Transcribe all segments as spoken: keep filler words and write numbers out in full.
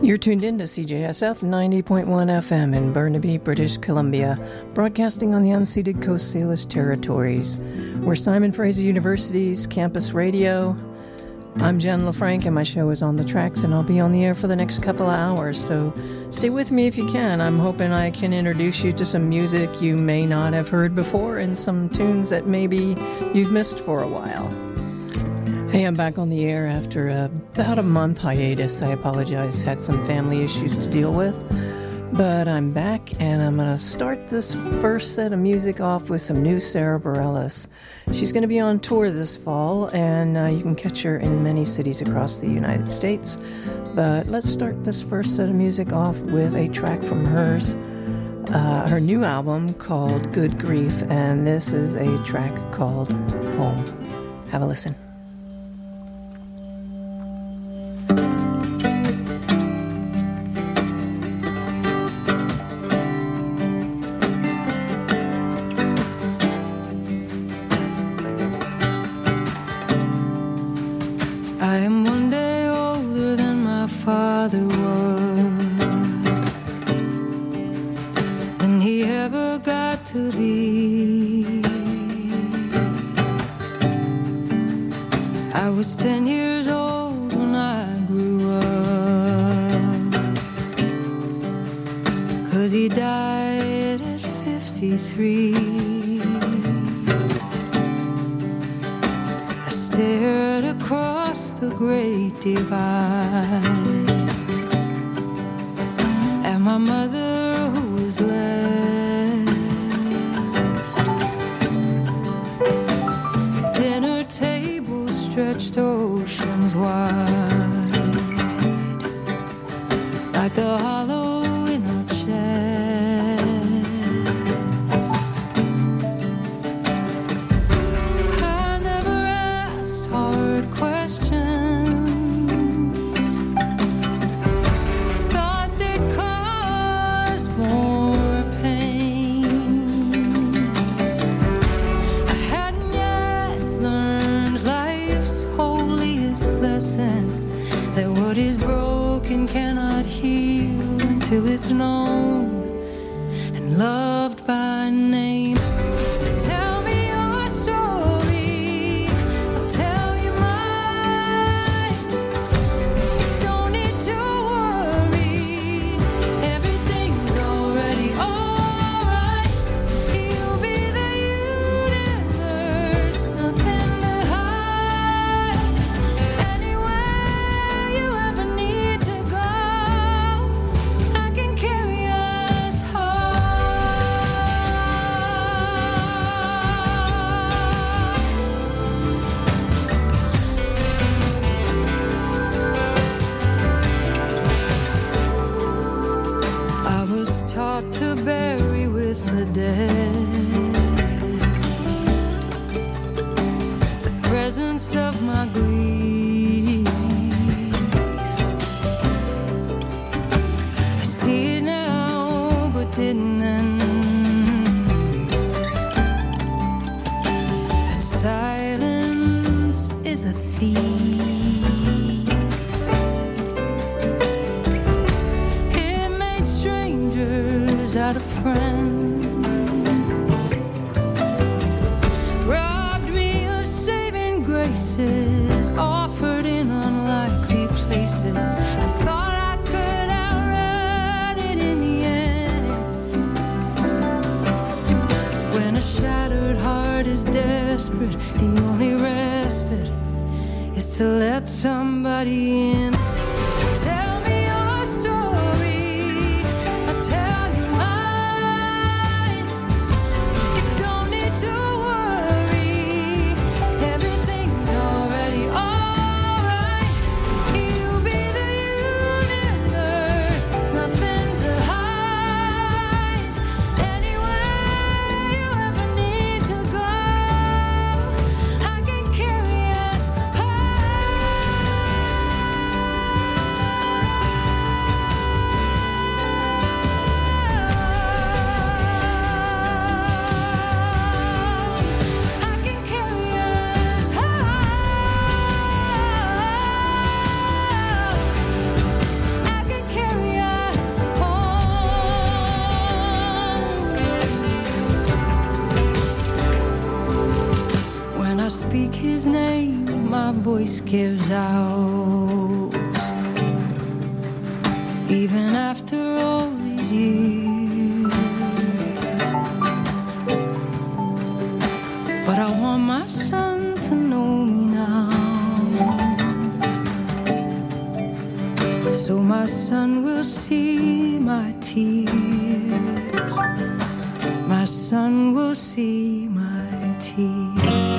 You're tuned in to C J S F ninety point one F M in Burnaby, British Columbia, broadcasting on the unceded Coast Salish territories. We're Simon Fraser University's campus radio. I'm Jen LaFranc, and my show is On the Tracks, and I'll be on the air for the next couple of hours, so stay with me if you can. I'm hoping I can introduce you to some music you may not have heard before and some tunes that maybe you've missed for a while. Hey, I'm back on the air after a, about a month hiatus. I apologize, had some family issues to deal with. But I'm back, and I'm going to start this first set of music off with some new Sara Bareilles. She's going to be on tour this fall, and uh, you can catch her in many cities across the United States. But let's start this first set of music off with a track from hers, uh, her new album called Good Grief, and this is a track called Home. Have a listen. I can carry us high. voice gives out, even after all these years. But I want my son to know me now, so my son will see my tears. My son will see my tears.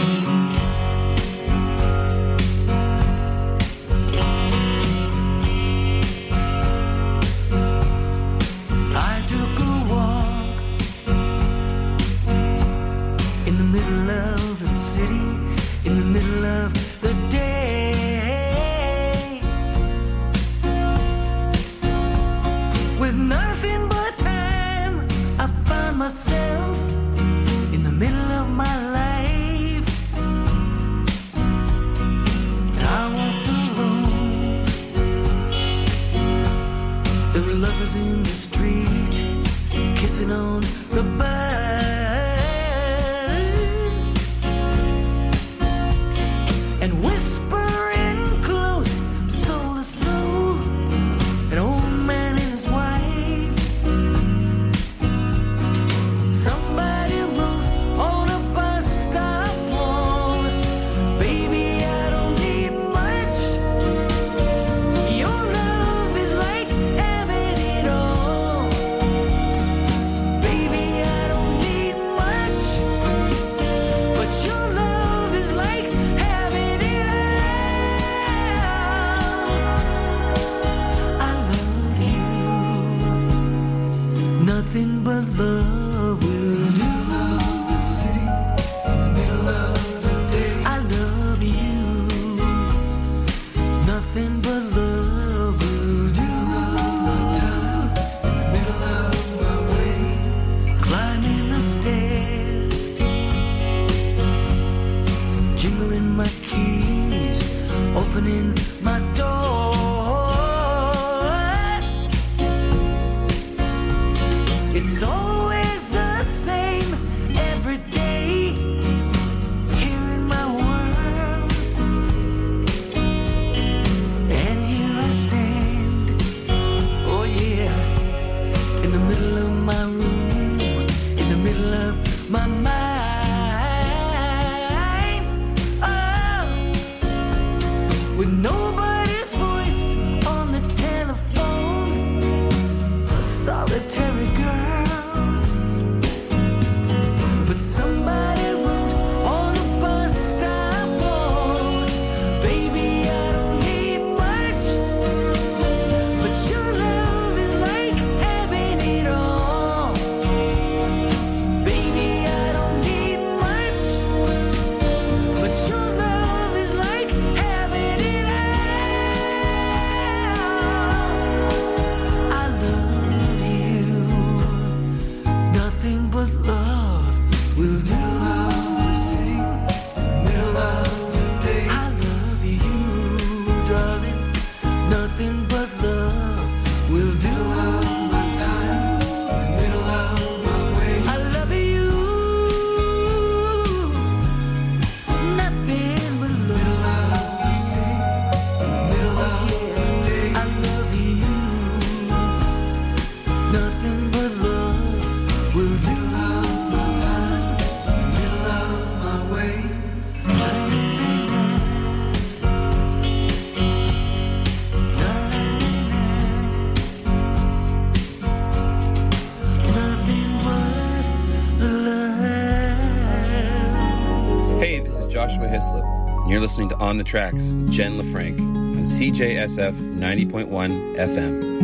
You're listening to On the Tracks with Jen LaFranc on C J S F ninety point one F M.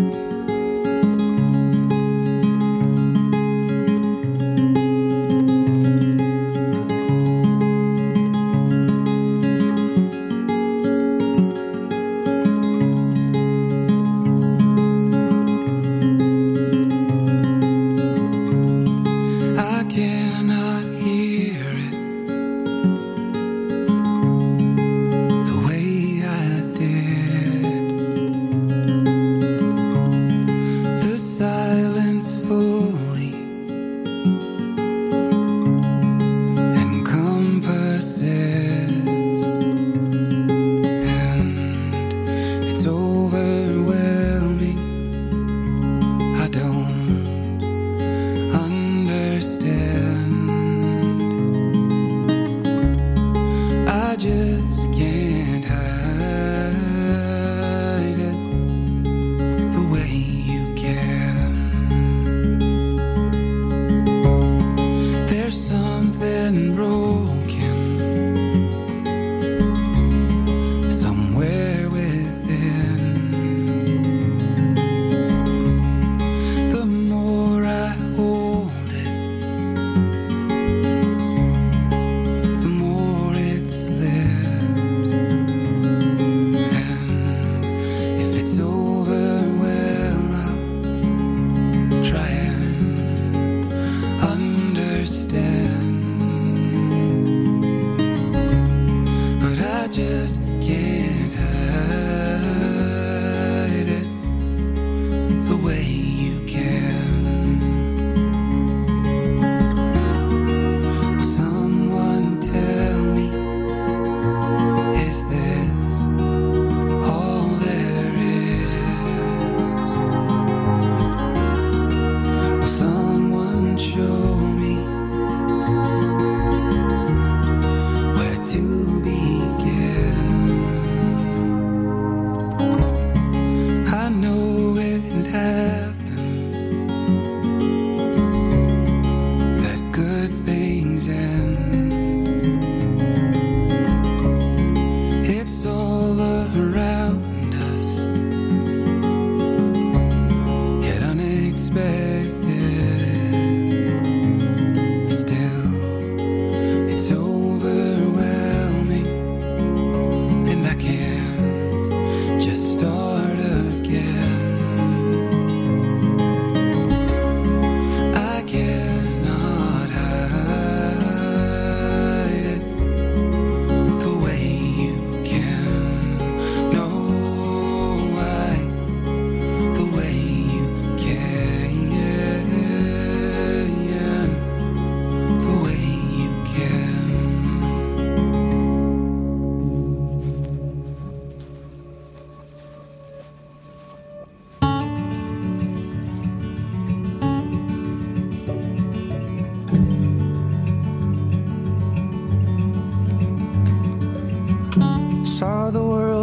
The way I did.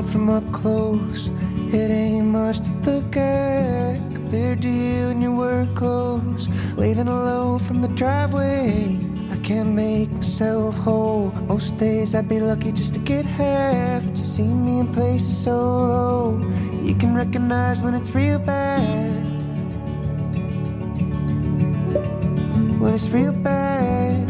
from up close. It ain't much to look at compared to you and your work clothes. Waving hello from the driveway. I can't make myself whole. Most days I'd be lucky just to get half. But you see me in places so low, you can recognize when it's real bad. When it's real bad.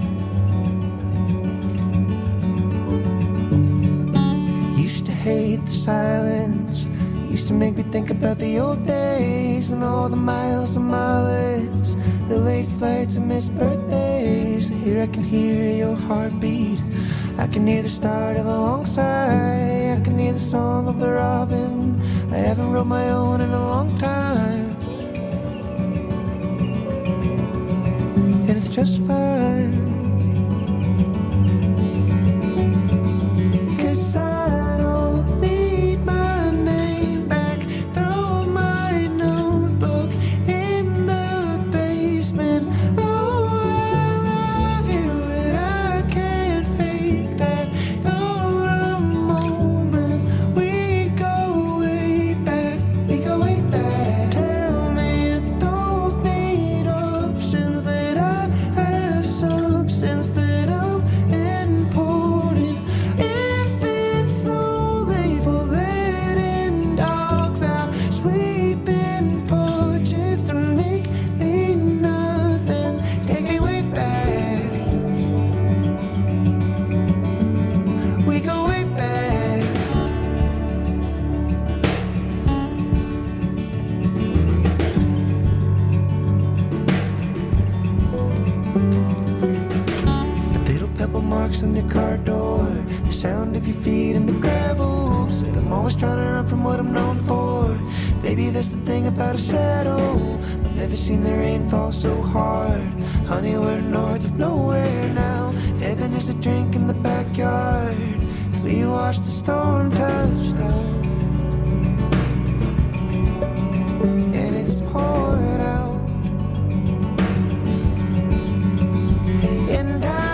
Used to hate the silence. Used to make me think about the old days and all the miles and mileage, the late flights and missed birthdays. Here I can hear your heartbeat. I can hear the start of a long sigh. I can hear the song of the robin. I haven't wrote my own in a long time, and it's just fine. On your car door, the sound of your feet in the gravel. Said I'm always trying to run from what I'm known for. Baby, that's the thing about a shadow. I've never seen the rain fall so hard. Honey, we're north of nowhere now. Heaven is a drink in the backyard as we watch the storm touch down, and it's pouring out. And I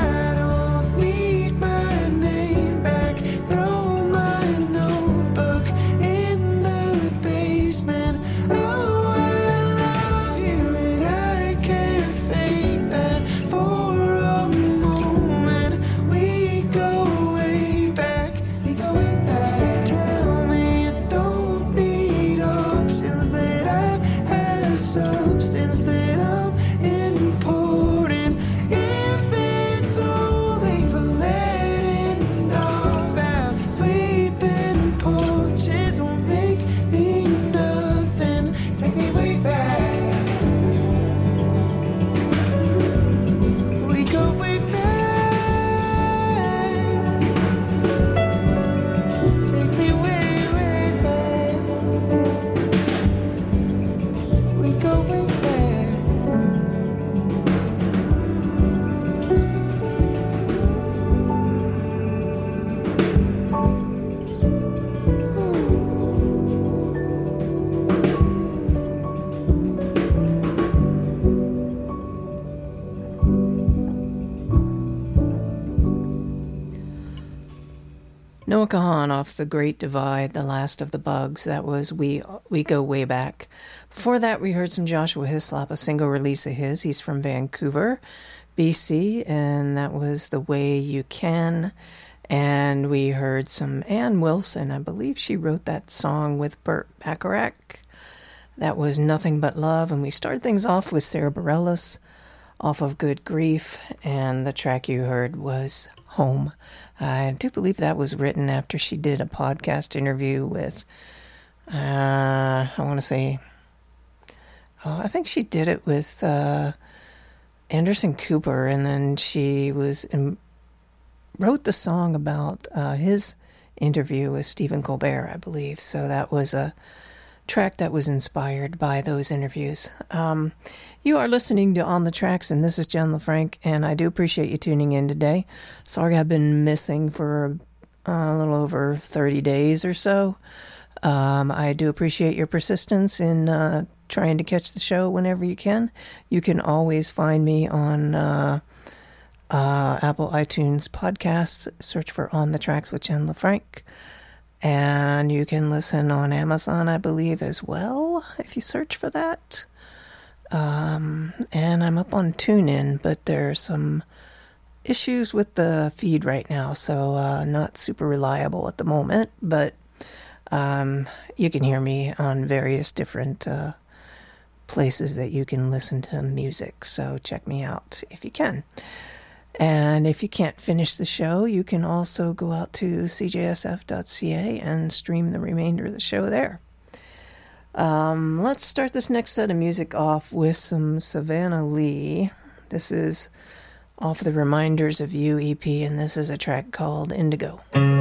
Noah Kahan off The Great Divide, The Last of the Bugs. That was We We Go Way Back. Before that, we heard some Joshua Hislop, a single release of his. He's from Vancouver, B C, and that was The Way You Can. And we heard some Ann Wilson. I believe she wrote that song with Burt Bacharach. That was Nothing But Love. And we started things off with Sarah Bareilles off of Good Grief. And the track you heard was Home. I do believe that was written after she did a podcast interview with, uh, I want to say, oh, I think she did it with uh, Anderson Cooper, and then she was in, wrote the song about uh, his interview with Stephen Colbert, I believe. So that was a track that was inspired by those interviews. Um, you are listening to On the Tracks, and this is Jen LaFranc, and I do appreciate you tuning in today. Sorry I've been missing for a, a little over thirty days or so. Um, I do appreciate your persistence in uh, trying to catch the show whenever you can. You can always find me on uh, uh, Apple iTunes podcasts. Search for On the Tracks with Jen LaFranc. And you can listen on Amazon, I believe, as well, if you search for that. Um, and I'm up on TuneIn, but there's some issues with the feed right now, so uh, not super reliable at the moment. But um, you can hear me on various different uh, places that you can listen to music. So check me out if you can. And if you can't finish the show, you can also go out to c j s f dot c a and stream the remainder of the show there. Um, let's start this next set of music off with some Savannah Lee. This is off the Reminders of You E P, and this is a track called Indigo.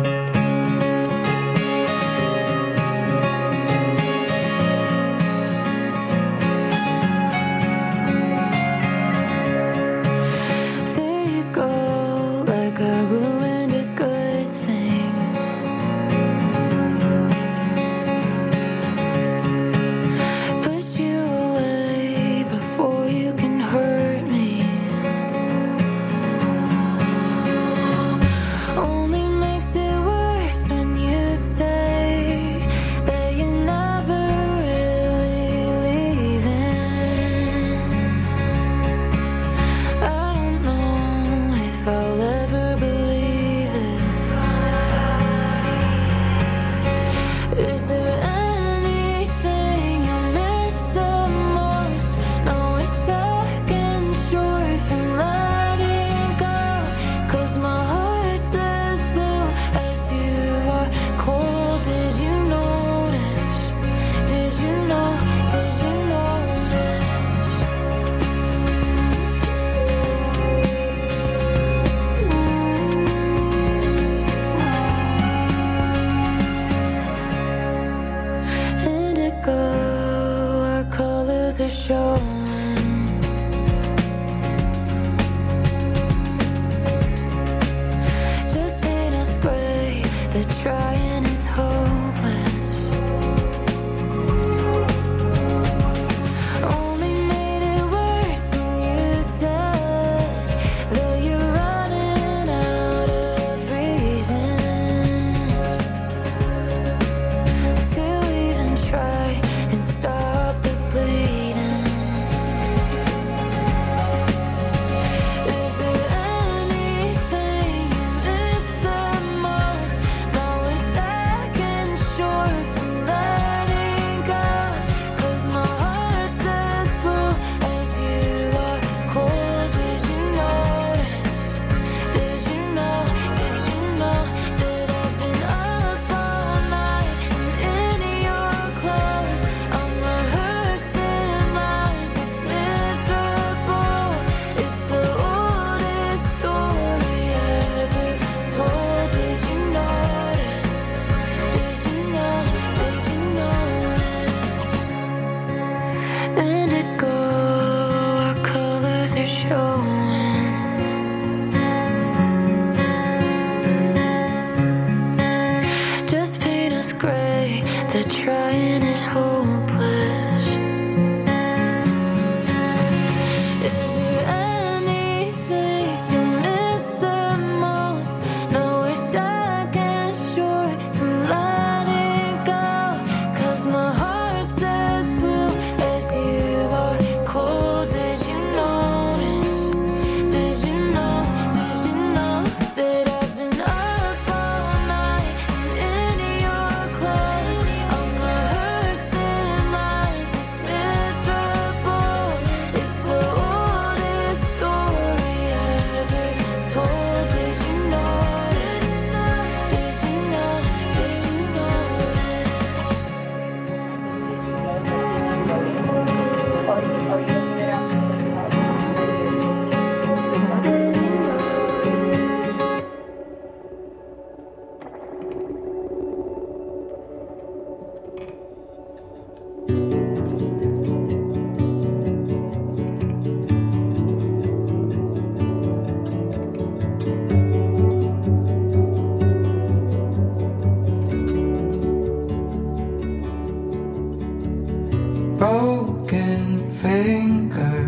broken finger,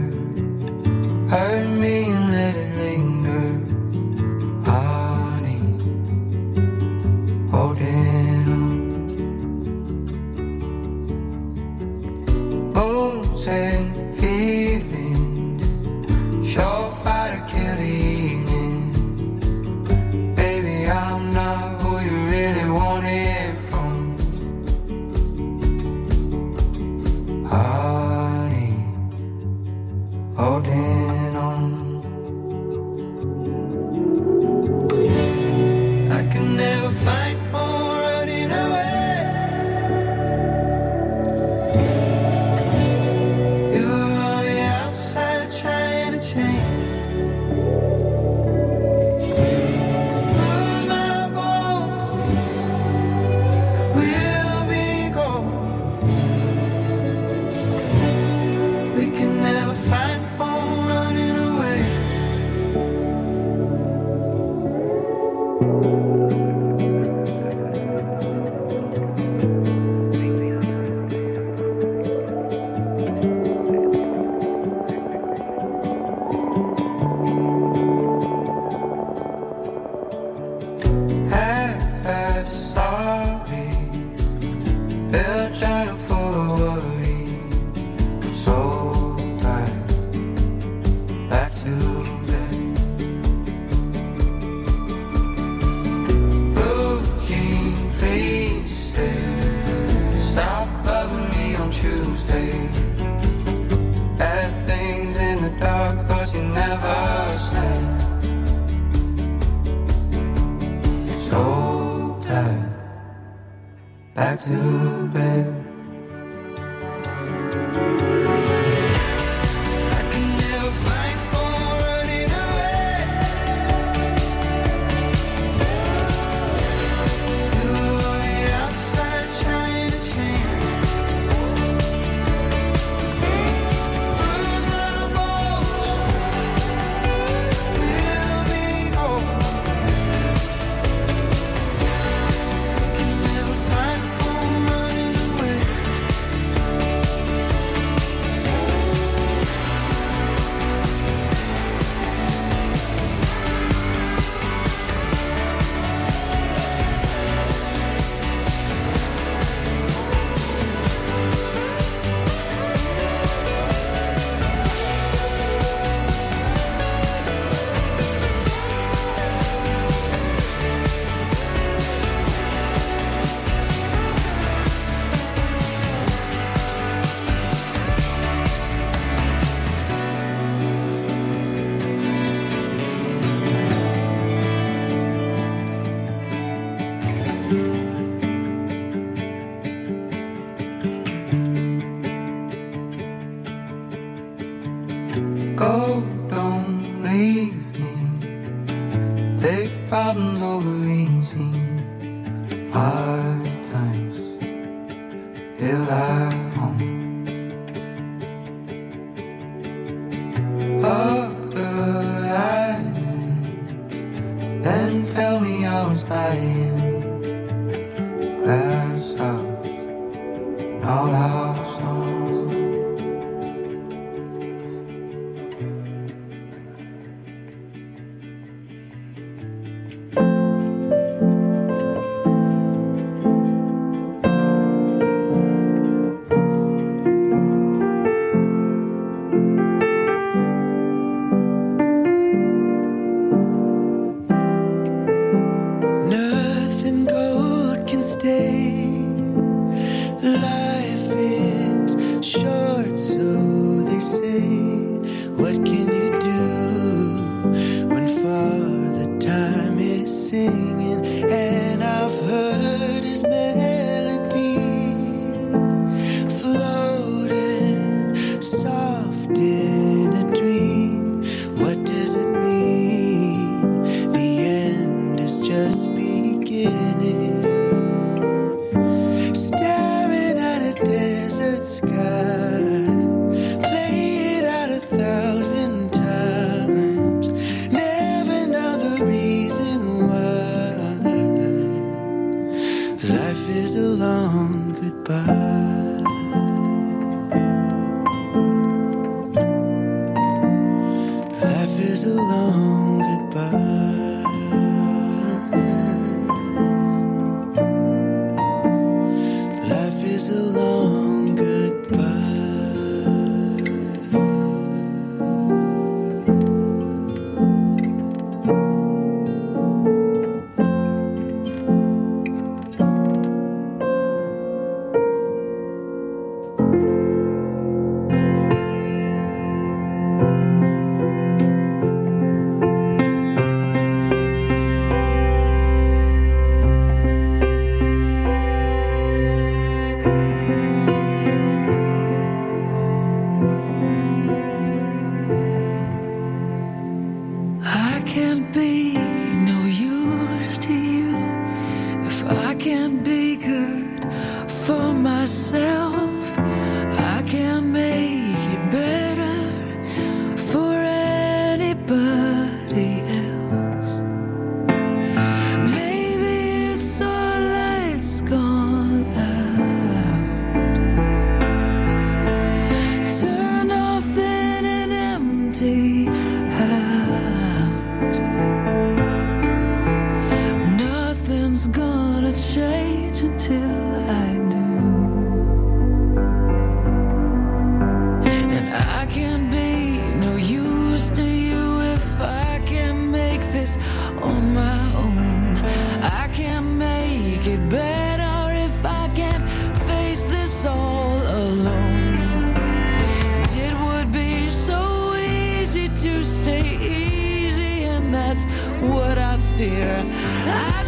hurt me and let it linger. Honey, holding on. thoughts and feelings, surefire to kill the evening. Baby, I'm not who you really want it from. Honey, holding on. I can never find home running away. You were on the outside trying to change. Lose my bones, we'll be gold. We can never find home running away. Half-ass sorry, they're trying to full of worry. So tired, back to bed. Blue jean, please stay. Stop loving me on Tuesday. Bad things in the dark, thoughts you never said. So tired, back to bed. I can never find home running away. You were on the outside trying to change. Lose my bones, we'll be gold. Can never find home running away. Go, don't leave me. Take problems over easy. Hard times, heal at home. Up the island, then tell me I was lying. Glass house, all our songs. Nothing gold can stay. Life is short, so they say. What can you do when Father Time is singing? And I've heard his melody floating soft in a dream. What does it mean? The end is just beginning. Staring at a desert sky, play it out a thousand times. Never know the reason why. Life is a long goodbye. Life is a long goodbye. Life is a long goodbye. I